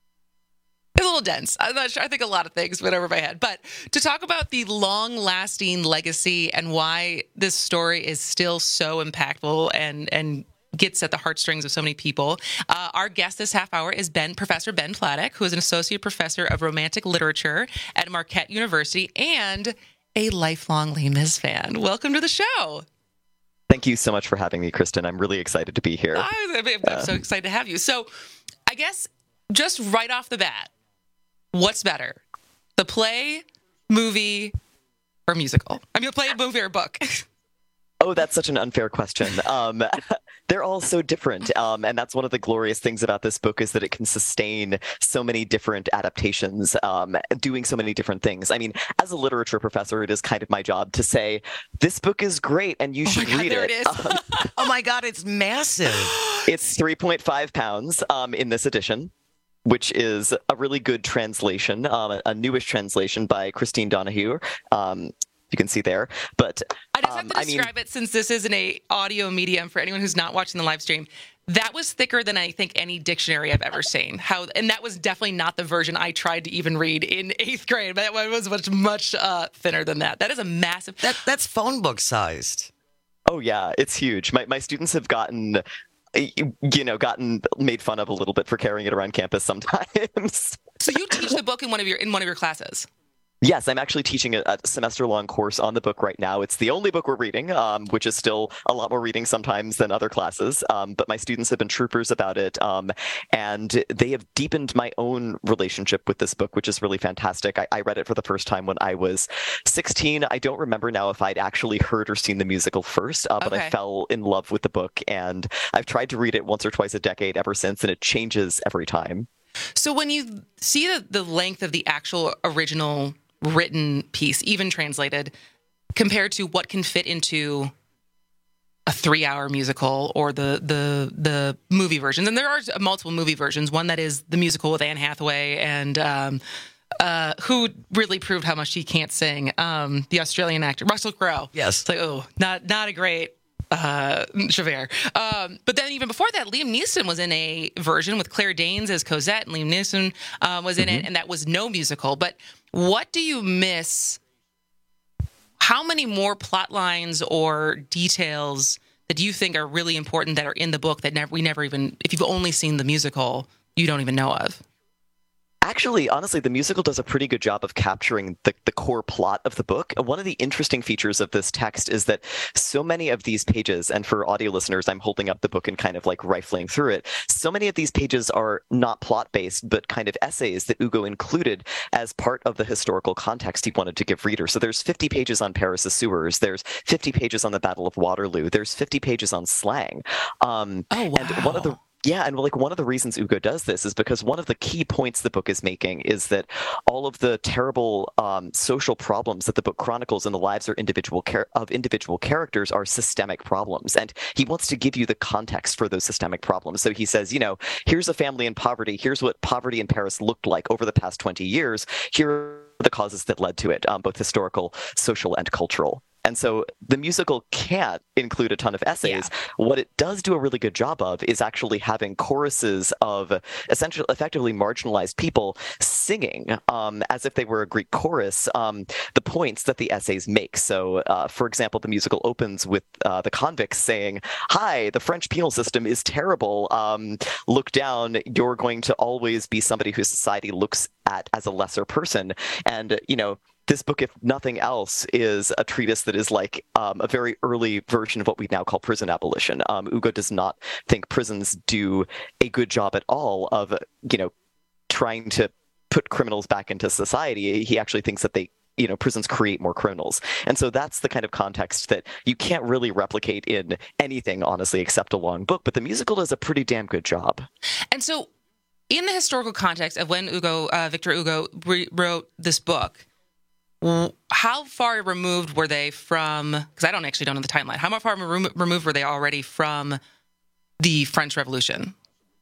It's a little dense. I'm not sure. I think a lot of things went over my head. But to talk about the long-lasting legacy and why this story is still so impactful and and gets at the heartstrings of so many people, uh, our guest this half hour is Ben, Professor Ben Platek, who is an associate professor of romantic literature at Marquette University and a lifelong Les Mis fan. Welcome to the show. Thank you so much for having me, Kristen. I'm really excited to be here. I'm, I'm so excited to have you. So I guess just right off the bat, what's better, the play, movie, or musical? I mean, a play, movie, or book? Oh, that's such an unfair question. Um, they're all so different. Um, and that's one of the glorious things about this book is that it can sustain so many different adaptations, um, doing so many different things. I mean, as a literature professor, it is kind of my job to say, this book is great and you should oh God, read there it. it is. Um, oh my God, it's massive. It's three point five pounds um, in this edition, which is a really good translation, um, a newish translation by Christine Donahue. Um, you can see there. But I just have um, to describe I mean, it since this isn't a audio medium for anyone who's not watching the live stream. That was thicker than I think any dictionary I've ever seen. How and that was definitely not the version I tried to even read in eighth grade. But it was much much uh, thinner than that. That is a massive. That that's phone book sized. Oh yeah, it's huge. My my students have gotten. you know, gotten made fun of a little bit for carrying it around campus sometimes. So you teach the book in one of your in one of your classes? Yes, I'm actually teaching a, a semester-long course on the book right now. It's the only book we're reading, um, which is still a lot more reading sometimes than other classes. Um, but my students have been troopers about it, um, and they have deepened my own relationship with this book, which is really fantastic. I, I read it for the first time when I was sixteen. I don't remember now if I'd actually heard or seen the musical first, uh, but okay. I fell in love with the book, and I've tried to read it once or twice a decade ever since, and it changes every time. So when you see the, the length of the actual original written piece, even translated, compared to what can fit into a three-hour musical or the the the movie versions, and there are multiple movie versions. One that is the musical with Anne Hathaway and um, uh, who really proved how much she can't sing. Um, the Australian actor Russell Crowe. Yes, it's like oh, not not a great. Uh, Javert. Um, but then even before that, Liam Neeson was in a version with Claire Danes as Cosette, and Liam Neeson uh, was in mm-hmm. it, and that was no musical. But what do you miss? How many more plot lines or details that you think are really important that are in the book that never, we never even, if you've only seen the musical, you don't even know of? Actually, honestly, the musical does a pretty good job of capturing the, the core plot of the book. One of the interesting features of this text is that so many of these pages, and for audio listeners, I'm holding up the book and kind of like rifling through it. So many of these pages are not plot-based, but kind of essays that Hugo included as part of the historical context he wanted to give readers. So there's fifty pages on Paris' sewers. There's fifty pages on the Battle of Waterloo. There's fifty pages on slang. Um, oh, wow. And one of the Yeah, and like one of the reasons Hugo does this is because one of the key points the book is making is that all of the terrible um, social problems that the book chronicles in the lives of individual char- of individual characters are systemic problems, and he wants to give you the context for those systemic problems. So he says, you know, here's a family in poverty. Here's what poverty in Paris looked like over the past twenty years. Here are the causes that led to it, um, both historical, social, and cultural. And so the musical can't include a ton of essays. Yeah. What it does do a really good job of is actually having choruses of essentially effectively marginalized people singing, um, as if they were a Greek chorus, um, the points that the essays make. So, uh, for example, the musical opens with uh, the convicts saying, "Hi, the French penal system is terrible. Um, look down. You're going to always be somebody who society looks at as a lesser person." And, you know, this book, if nothing else, is a treatise that is like um, a very early version of what we now call prison abolition. Um, Ugo does not think prisons do a good job at all of, you know, trying to put criminals back into society. He actually thinks that they, you know, prisons create more criminals. And so that's the kind of context that you can't really replicate in anything, honestly, except a long book. But the musical does a pretty damn good job. And so in the historical context of when Ugo, uh, Victor Hugo re- wrote this book, how far removed were they from, because I don't actually don't know the timeline, how far removed were they already from the French Revolution?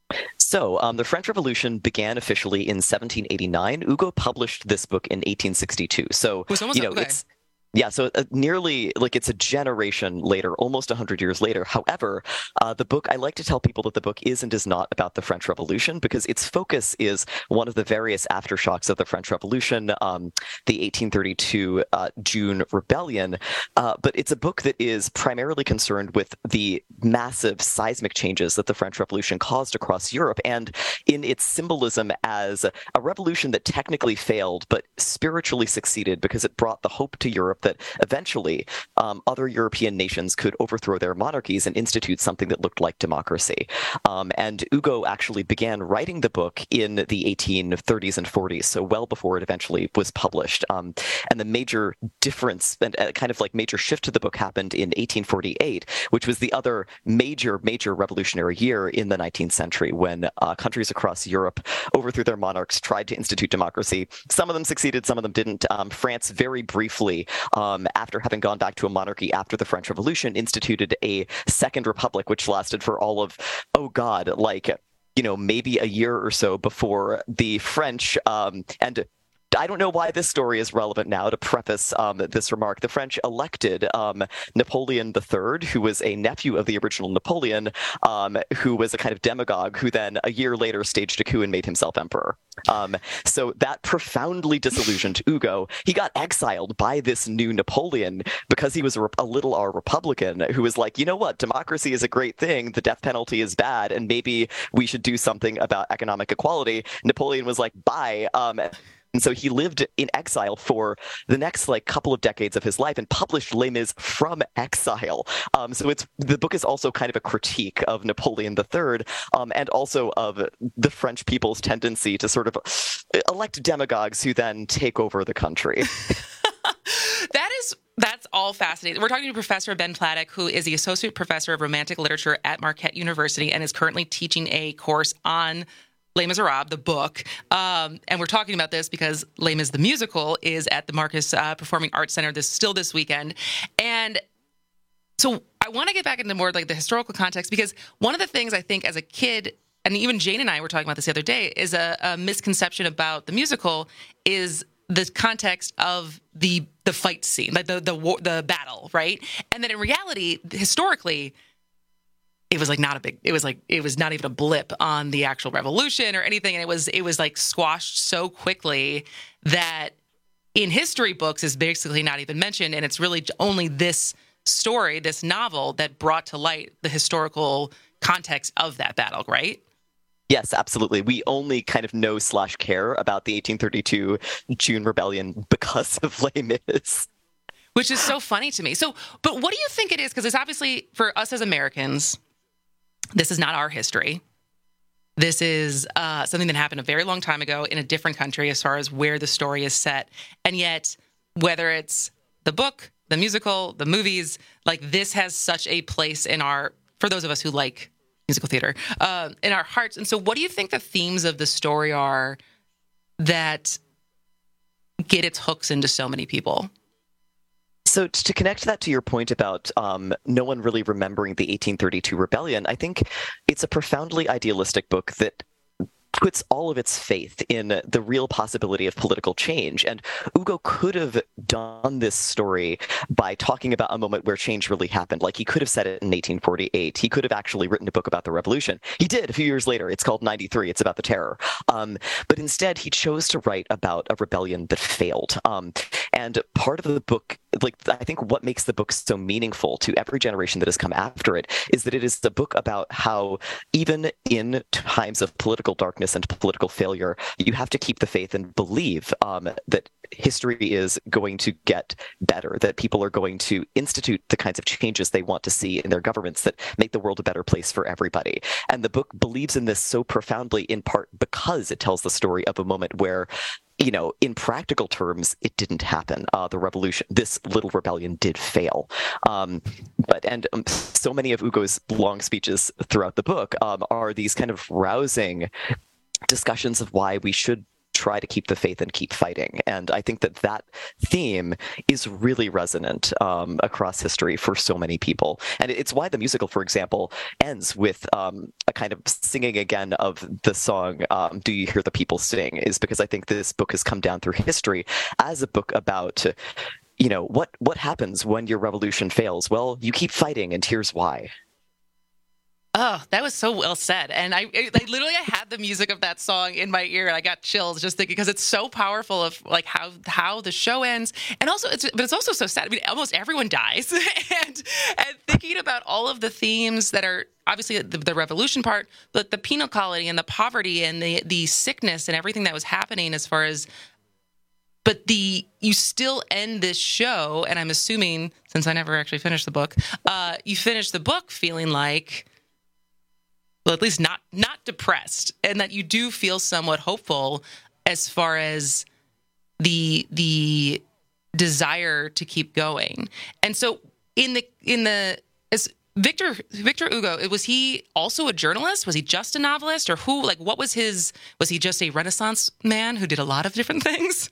So um, the French Revolution began officially in seventeen eighty-nine. Hugo published this book in eighteen sixty-two. So, you know, okay. it's Yeah, so uh, nearly, like, it's a generation later, almost one hundred years later. However, uh, the book, I like to tell people that the book is and is not about the French Revolution, because its focus is one of the various aftershocks of the French Revolution, um, the eighteen thirty-two uh, June Rebellion. Uh, but it's a book that is primarily concerned with the massive seismic changes that the French Revolution caused across Europe, and in its symbolism as a revolution that technically failed, but spiritually succeeded because it brought the hope to Europe that eventually um, other European nations could overthrow their monarchies and institute something that looked like democracy. Um, and Hugo actually began writing the book in the eighteen thirties and forties, so well before it eventually was published. Um, and the major difference and uh, kind of like major shift to the book happened in eighteen forty-eight, which was the other major, major revolutionary year in the nineteenth century, when uh, countries across Europe overthrew their monarchs, tried to institute democracy. Some of them succeeded, some of them didn't. Um, France very briefly, Um, after having gone back to a monarchy after the French Revolution, instituted a second republic, which lasted for all of, oh God, like, you know, maybe a year or so before the French, um, and I don't know why this story is relevant now to preface um, this remark. The French elected um, Napoleon the Third, who was a nephew of the original Napoleon, um, who was a kind of demagogue, who then a year later staged a coup and made himself emperor. Um, so that profoundly disillusioned Hugo. He got exiled by this new Napoleon because he was a, a little R Republican who was like, you know what, democracy is a great thing, the death penalty is bad, and maybe we should do something about economic equality. Napoleon was like, bye. Um, And so he lived in exile for the next like couple of decades of his life and published Les Mis from exile. Um, so it's the book is also kind of a critique of Napoleon the Third, um, and also of the French people's tendency to sort of elect demagogues who then take over the country. That is, that's all fascinating. We're talking to Professor Ben Platek, who is the Associate Professor of Romantic Literature at Marquette University and is currently teaching a course on Les Miserables, the book. Um, and we're talking about this because Les Mis, the musical, is at the Marcus uh, Performing Arts Center this still this weekend. And so I want to get back into more like the historical context, because one of the things I think as a kid, and even Jane and I were talking about this the other day, is a, a misconception about the musical is the context of the the fight scene, like the the war, the battle, right? And then in reality, historically, it was like not a big, it was like, it was not even a blip on the actual revolution or anything. And it was, it was like squashed so quickly that in history books is basically not even mentioned. And it's really only this story, this novel, that brought to light the historical context of that battle, right? Yes, absolutely. We only kind of know slash care about the eighteen thirty-two June Rebellion because of Les Mis. Which is so funny to me. So, but what do you think it is? Because it's obviously, for us as Americans, this is not our history. This is uh, something that happened a very long time ago in a different country as far as where the story is set. And yet, whether it's the book, the musical, the movies, like this has such a place in our, for those of us who like musical theater, uh, in our hearts. And so what do you think the themes of the story are that get its hooks into so many people? So to connect that to your point about um, no one really remembering the eighteen thirty-two rebellion, I think it's a profoundly idealistic book that puts all of its faith in the real possibility of political change. And Ugo could have done this story by talking about a moment where change really happened. Like, he could have said it in eighteen forty-eight. He could have actually written a book about the revolution. He did a few years later. It's called ninety-three. It's about the terror. Um, but instead, he chose to write about a rebellion that failed. Um, and part of the book, like, I think what makes the book so meaningful to every generation that has come after it is that it is the book about how even in times of political darkness and political failure, you have to keep the faith and believe um, that history is going to get better, that people are going to institute the kinds of changes they want to see in their governments that make the world a better place for everybody. And the book believes in this so profoundly, in part because it tells the story of a moment where, you know, in practical terms, it didn't happen. Uh, the revolution, this little rebellion did fail. Um, but and um, so many of Ugo's long speeches throughout the book um, are these kind of rousing discussions of why we should try to keep the faith and keep fighting. And I think that that theme is really resonant um, across history for so many people. And it's why the musical, for example, ends with um, a kind of singing again of the song, um, Do You Hear the People Sing? Is because I think this book has come down through history as a book about, you know, what, what happens when your revolution fails? Well, you keep fighting, and here's why. Oh, that was so well said. And I, I literally I had the music of that song in my ear, and I got chills just thinking, because it's so powerful of like how how the show ends. And also, it's but it's also so sad. I mean, almost everyone dies. and and thinking about all of the themes that are obviously the, the revolution part, but the penal colony and the poverty and the the sickness and everything that was happening as far as. But the you still end this show, and I'm assuming, since I never actually finished the book, uh, you finish the book feeling like, well, at least not not depressed, and that you do feel somewhat hopeful as far as the the desire to keep going. And so in the in the as Victor Victor Hugo, was he also a journalist? Was he just a novelist, or who? Like, what was his? Was he just a Renaissance man who did a lot of different things?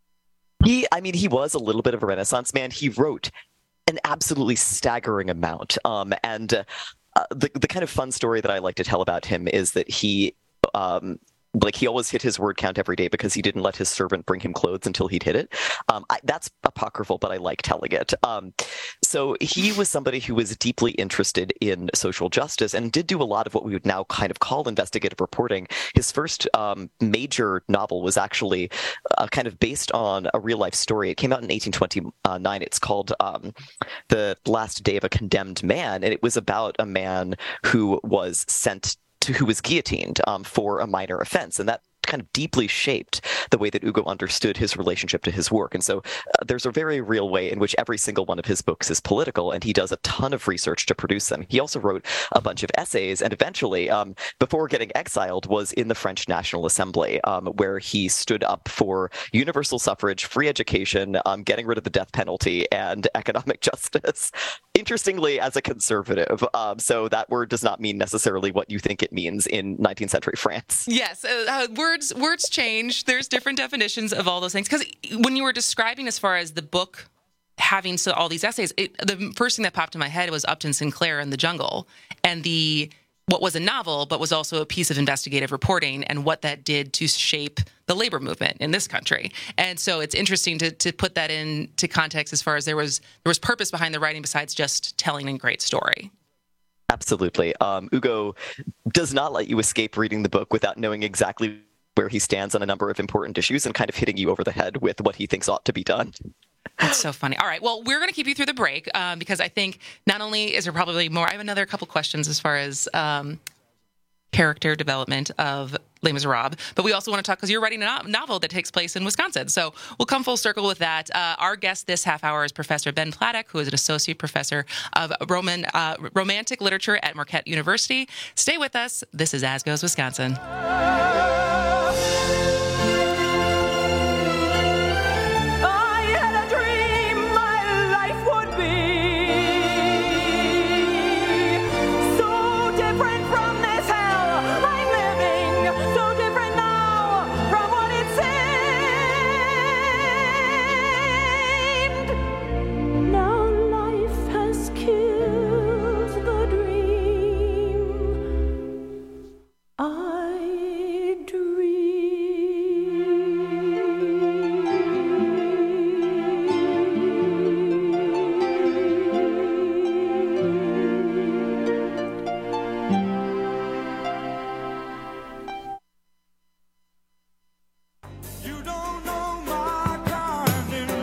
He, I mean, he was a little bit of a Renaissance man. He wrote an absolutely staggering amount, um, and. Uh, Uh, the the kind of fun story that I like to tell about him is that he, um, like he always hit his word count every day because he didn't let his servant bring him clothes until he'd hit it. Um, I, that's apocryphal, but I like telling it. Um, so he was somebody who was deeply interested in social justice and did do a lot of what we would now kind of call investigative reporting. His first um, major novel was actually uh, kind of based on a real life story. It came out in eighteen twenty-nine. It's called um, The Last Day of a Condemned Man, and it was about a man who was sent to who was guillotined um, for a minor offense, and that kind of deeply shaped the way that Ugo understood his relationship to his work. And so uh, there's a very real way in which every single one of his books is political, and he does a ton of research to produce them. He also wrote a bunch of essays, and eventually, um, before getting exiled, was in the French National Assembly, um, where he stood up for universal suffrage, free education, um, getting rid of the death penalty, and economic justice. Interestingly, as a conservative. Um, so that word does not mean necessarily what you think it means in nineteenth century France. Yes, uh, uh, words words change. There's different definitions of all those things. Because when you were describing as far as the book having so all these essays, it, the first thing that popped in my head was Upton Sinclair and the Jungle, and the what was a novel, but was also a piece of investigative reporting, and what that did to shape the labor movement in this country. And so it's interesting to to put that into context as far as there was there was purpose behind the writing besides just telling a great story. Absolutely. Um, Ugo does not let you escape reading the book without knowing exactly where he stands on a number of important issues and kind of hitting you over the head with what he thinks ought to be done. That's so funny. All right. Well, we're going to keep you through the break um, because I think not only is there probably more, I have another couple questions as far as um, character development of Les Miserables, but we also want to talk, because you're writing a no- novel that takes place in Wisconsin. So we'll come full circle with that. Uh, our guest this half hour is Professor Ben Platek, who is an associate professor of Roman uh, romantic literature at Marquette University. Stay with us. This is As Goes Wisconsin. I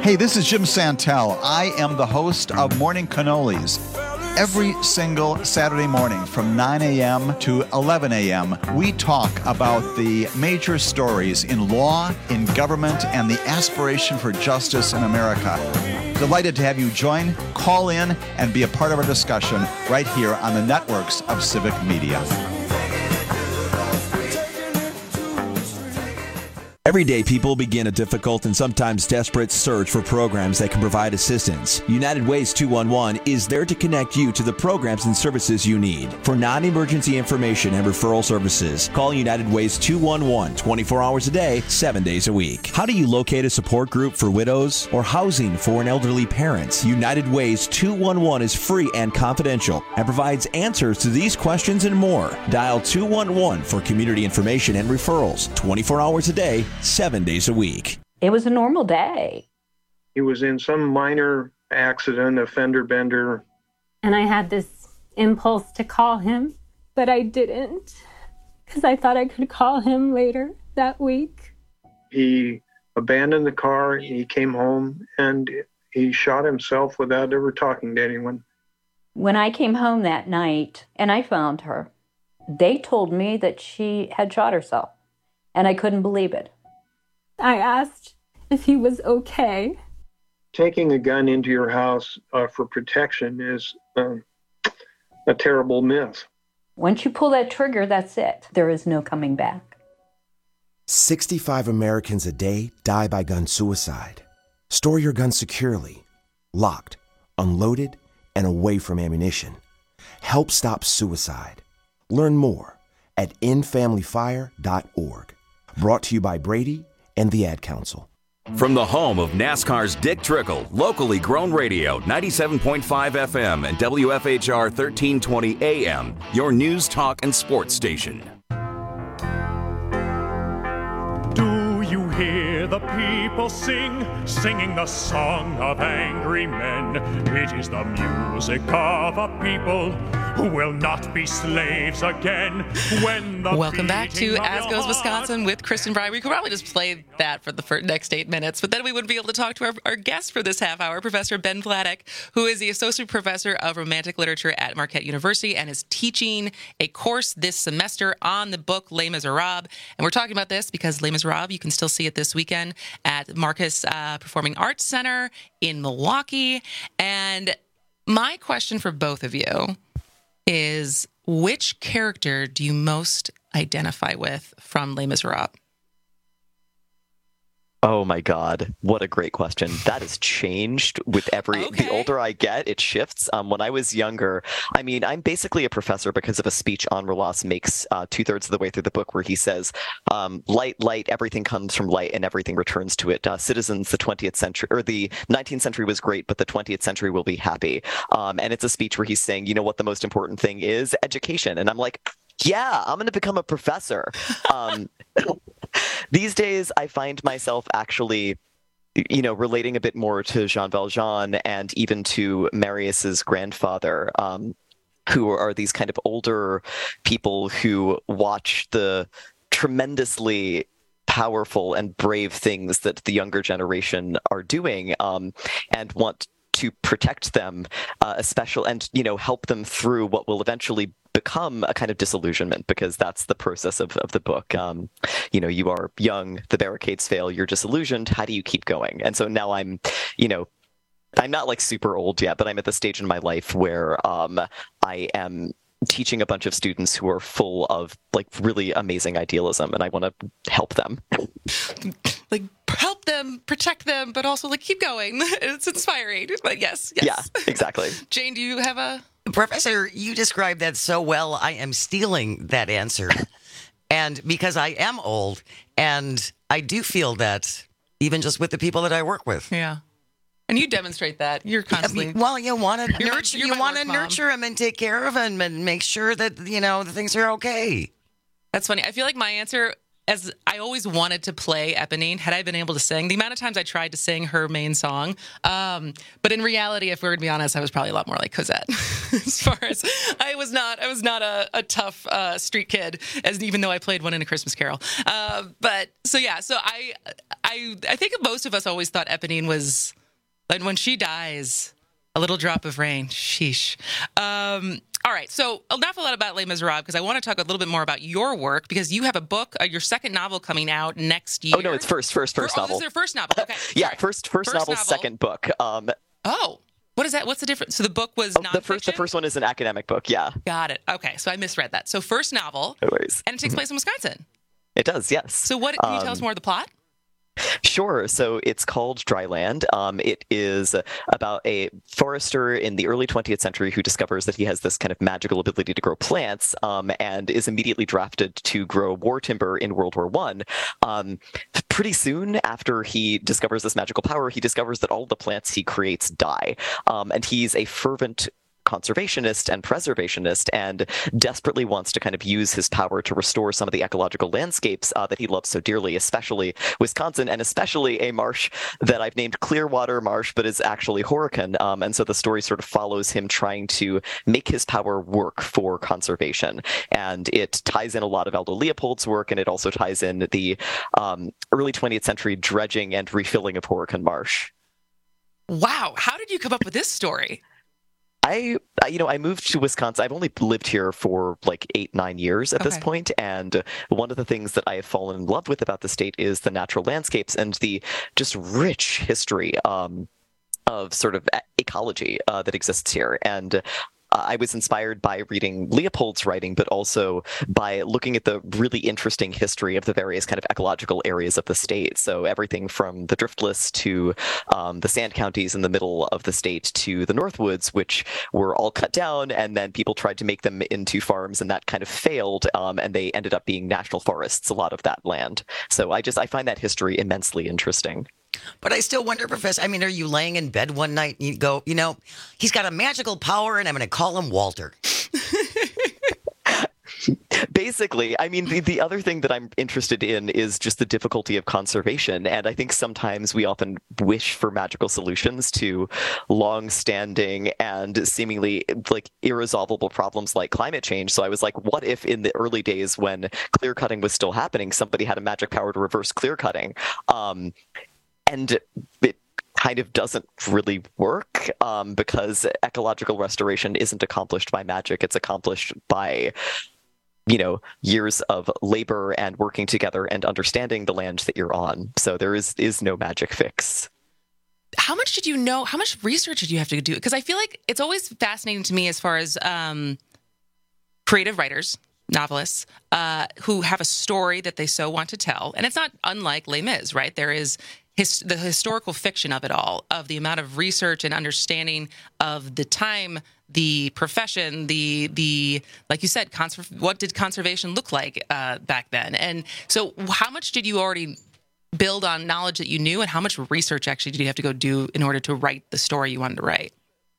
Hey, this is Jim Santel. I am the host of Morning Cannolis. Every single Saturday morning from nine a.m. to eleven a.m., we talk about the major stories in law, in government, and the aspiration for justice in America. Delighted to have you join, call in, and be a part of our discussion right here on the networks of Civic Media. Everyday people begin a difficult and sometimes desperate search for programs that can provide assistance. United Ways two one one is there to connect you to the programs and services you need. For non-emergency information and referral services, call United Ways two one one twenty-four hours a day, seven days a week. How do you locate a support group for widows or housing for an elderly parent? United Ways two one one is free and confidential and provides answers to these questions and more. Dial two one one for community information and referrals, twenty-four hours a day, seven days a week. It was a normal day. He was in some minor accident, a fender bender. And I had this impulse to call him, but I didn't because I thought I could call him later that week. He abandoned the car, he came home, and he shot himself without ever talking to anyone. When I came home that night and I found her, they told me that she had shot herself, and I couldn't believe it. I asked if he was okay. Taking a gun into your house uh, for protection is uh, a terrible myth. Once you pull that trigger, that's it. There is no coming back. sixty-five Americans a day die by gun suicide. Store your gun securely, locked, unloaded, and away from ammunition. Help stop suicide. Learn more at end family fire dot org. Brought to you by Brady and the Ad Council. From the home of NASCAR's Dick Trickle, locally grown radio, ninety-seven point five F M and W F H R thirteen twenty A M, your news, talk, and sports station. Do you hear the people sing, singing the song of angry men? It is the music of a people who will not be slaves again. When the Welcome back to beating of As your Goes heart- Wisconsin with Kristen Bry. We could probably just play that for the first, next eight minutes, but then we wouldn't be able to talk to our, our guest for this half hour, Professor Ben Vladeck, who is the Associate Professor of Romantic Literature at Marquette University and is teaching a course this semester on the book Les Miserables. And we're talking about this because Les Miserables, you can still see it this weekend at Marcus uh, Performing Arts Center in Milwaukee. And my question for both of you is, which character do you most identify with from Les Miserables? Oh my God, what a great question. That has changed with every, Okay. the older I get, it shifts. Um, when I was younger, I mean, I'm basically a professor because of a speech Henri Rollast makes uh, two thirds of the way through the book where he says, um, light, light, everything comes from light and everything returns to it. Uh, citizens, the twentieth century, or the nineteenth century was great, but the twentieth century will be happy. Um, and it's a speech where he's saying, you know what the most important thing is? Education. And I'm like, yeah, I'm going to become a professor. Um, these days, I find myself actually, you know, relating a bit more to Jean Valjean and even to Marius's grandfather, um, who are these kind of older people who watch the tremendously powerful and brave things that the younger generation are doing, um, and want to protect them, uh, especially, and, you know, help them through what will eventually become a kind of disillusionment, because that's the process of, of the book. Um, you know, you are young, the barricades fail, you're disillusioned. How do you keep going? And so now I'm, you know, I'm not like super old yet, but I'm at the stage in my life where um, I am teaching a bunch of students who are full of like really amazing idealism, and I want to help them. Like, help them, protect them, but also like keep going. It's inspiring. But yes, yes. Yeah, exactly. Jane, do you have a... Professor, you described that so well, I am stealing that answer. And because I am old, and I do feel that even just with the people that I work with. Yeah. And you demonstrate that. You're constantly... I mean, well, you want to You're- nurture, you're you my want to work mom. nurture them and take care of them and make sure that, you know, the things are okay. That's funny. I feel like my answer as I always wanted to play Eponine, had I been able to sing, the amount of times I tried to sing her main song. Um, but in reality, if we were to be honest, I was probably a lot more like Cosette. As far as I was not, I was not a, a tough uh, street kid, as even though I played one in A Christmas Carol. Uh, but so yeah, so I, I, I think most of us always thought Eponine was, like, when she dies, a little drop of rain. Sheesh. Um, all right. So enough a lot about Les Miserables, because I want to talk a little bit more about your work, because you have a book, uh, your second novel coming out next year. Oh, no, it's first, first, first oh, novel. Oh, this is your first novel. Okay. yeah, first, first, first novel, novel, second book. Um, oh, what is that? What's the difference? So the book was oh, the first. The first one is an academic book. Yeah. Got it. Okay. So I misread that. So first novel. No worries. And it takes place in Wisconsin. It does. Yes. So what, can you tell us more of the plot? Sure. So it's called Dry Land. Um, it is about a forester in the early twentieth century who discovers that he has this kind of magical ability to grow plants, um, and is immediately drafted to grow war timber in World War One. Um, pretty soon after he discovers this magical power, he discovers that all the plants he creates die, um, and he's a fervent conservationist and preservationist, and desperately wants to kind of use his power to restore some of the ecological landscapes uh, that he loves so dearly, especially Wisconsin, and especially a marsh that I've named Clearwater Marsh, but is actually Horican. Um, and so the story sort of follows him trying to make his power work for conservation. And it ties in a lot of Aldo Leopold's work, and it also ties in the um, early twentieth century dredging and refilling of Horican Marsh. Wow. How did you come up with this story? I, you know, I moved to Wisconsin. I've only lived here for like eight, nine years at okay. this point, and one of the things that I have fallen in love with about the state is the natural landscapes and the just rich history um, of sort of ecology uh, that exists here. And Uh, I was inspired by reading Leopold's writing, but also by looking at the really interesting history of the various kind of ecological areas of the state. So everything from the Driftless to um, the sand counties in the middle of the state to the Northwoods, which were all cut down, and then people tried to make them into farms, and that kind of failed, um, and they ended up being national forests, a lot of that land. So I just, I find that history immensely interesting. But I still wonder, Professor, I mean, are you laying in bed one night and you go, you know, he's got a magical power and I'm going to call him Walter? Basically, I mean, the, the other thing that I'm interested in is just the difficulty of conservation. And I think sometimes we often wish for magical solutions to long-standing and seemingly like irresolvable problems like climate change. So I was like, what if in the early days when clear cutting was still happening, somebody had a magic power to reverse clear cutting? Um, and it kind of doesn't really work um, because ecological restoration isn't accomplished by magic. It's accomplished by, you know, years of labor and working together and understanding the land that you're on. So there is, is no magic fix. How much did you know? How much research did you have to do? Because I feel like it's always fascinating to me as far as um, creative writers, novelists, uh, who have a story that they so want to tell. And it's not unlike Les Mis, right? There is his, the historical fiction of it all, of the amount of research and understanding of the time, the profession, the, the like you said, conser- what did conservation look like uh, back then? And so how much did you already build on knowledge that you knew, and how much research actually did you have to go do in order to write the story you wanted to write?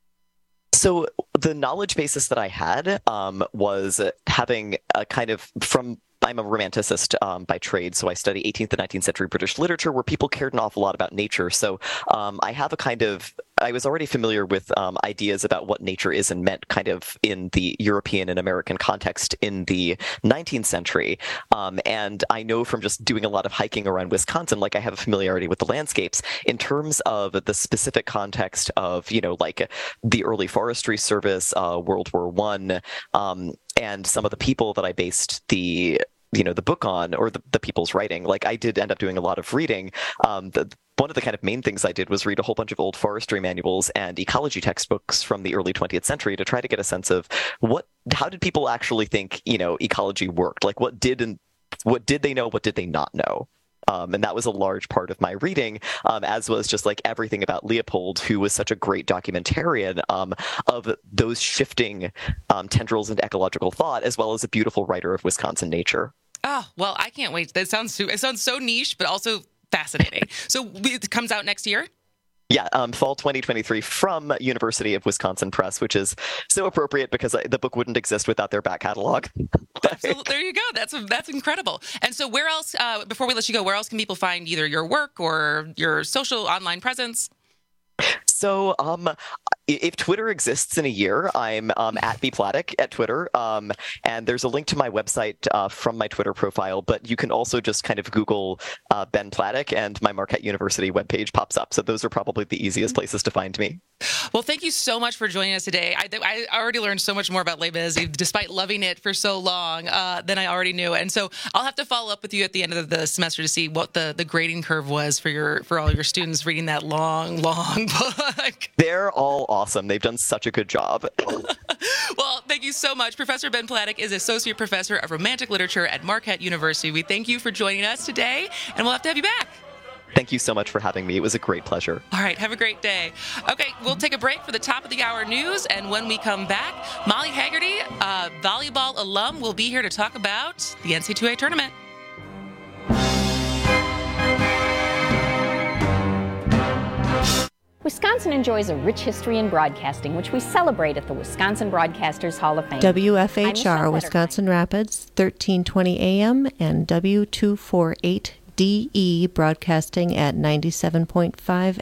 So the knowledge basis that I had um, was having a kind of from I'm a romanticist um, by trade, so I study eighteenth and nineteenth century British literature where people cared an awful lot about nature. So um, I have a kind of, I was already familiar with um, ideas about what nature is and meant kind of in the European and American context in the nineteenth century. Um, and I know from just doing a lot of hiking around Wisconsin, like I have a familiarity with the landscapes in terms of the specific context of, you know, like the early Forestry Service, uh, World War One, um, and some of the people that I based the you know, the book on, or the, the people's writing. Like I did end up doing a lot of reading. Um, the, one of the kind of main things I did was read a whole bunch of old forestry manuals and ecology textbooks from the early twentieth century to try to get a sense of what, how did people actually think, you know, ecology worked? Like what did, and what did they know? What did they not know? Um, and that was a large part of my reading, um, as was just like everything about Leopold, who was such a great documentarian um, of those shifting um, tendrils into ecological thought, as well as a beautiful writer of Wisconsin nature. Oh, well, I can't wait. That sounds it sounds so niche, but also fascinating. So it comes out next year? Yeah, um, fall twenty twenty-three from University of Wisconsin Press, which is so appropriate because the book wouldn't exist without their back catalog. Absolutely. There you go. That's that's incredible. And so where else, uh, before we let you go, where else can people find either your work or your social online presence? So um, if Twitter exists in a year, I'm um, at bplatic at Twitter. Um, and there's a link to my website uh, from my Twitter profile. But you can also just kind of Google uh, Ben Platic and my Marquette University webpage pops up. So those are probably the easiest places to find me. Well, thank you so much for joining us today. I, I already learned so much more about Les Mis, despite loving it for so long, uh, than I already knew. And so I'll have to follow up with you at the end of the semester to see what the, the grading curve was for your for all your students reading that long, long book. They're all awesome. They've done such a good job. Well, thank you so much. Professor Ben Platic is Associate Professor of Romantic Literature at Marquette University. We thank you for joining us today, and we'll have to have you back. Thank you so much for having me. It was a great pleasure. All right. Have a great day. Okay. We'll take a break for the top of the hour news. And when we come back, Molly Haggerty, a volleyball alum, will be here to talk about the N C double A tournament. Wisconsin enjoys a rich history in broadcasting, which we celebrate at the Wisconsin Broadcasters Hall of Fame. W F H R, Wisconsin Rapids, thirteen twenty A M, and W two forty-eight D E broadcasting at ninety-seven point five